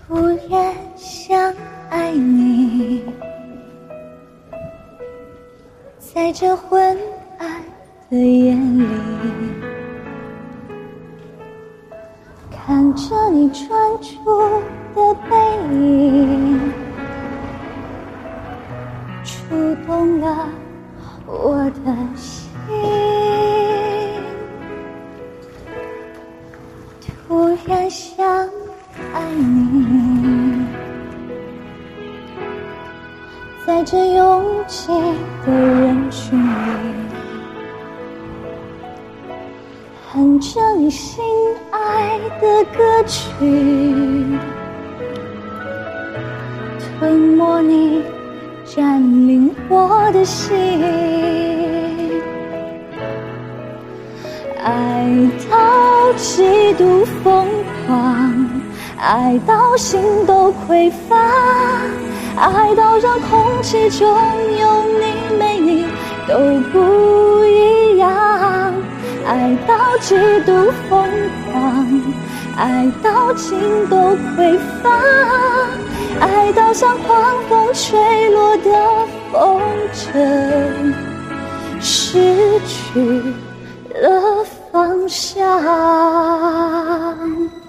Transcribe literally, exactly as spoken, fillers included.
突然想爱你，在这昏暗的夜里，看着你专注的背影，触动了我的心。突然想爱你，在这拥挤的人群里，哼着你心爱的歌曲，吞没你，占领我的心，爱到极度疯狂，爱到心都匮乏，爱到让空气中有你没你都不一样，爱到极度疯狂，爱到心都匮乏，爱到像狂风吹落的风筝，失去了方向。